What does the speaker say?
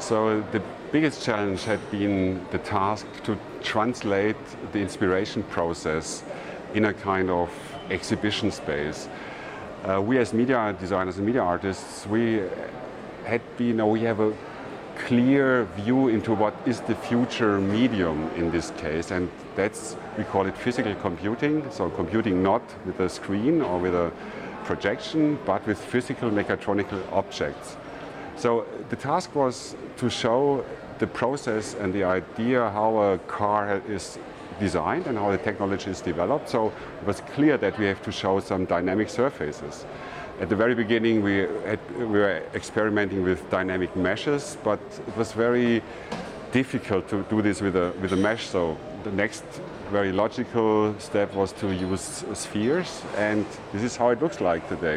So the biggest challenge had been the task to translate the inspiration process in a kind of exhibition space. We as media designers and media artists, we have a clear view into what is the future medium in this case, and we call it physical computing. So computing not with a screen or with a projection, but with physical mechatronical objects. So the task was to show the process and the idea how a car is designed and how the technology is developed. So it was clear that we have to show some dynamic surfaces. At the very beginning we were experimenting with dynamic meshes, but it was very difficult to do this with a mesh. So the next very logical step was to use spheres, and this is how it looks like today.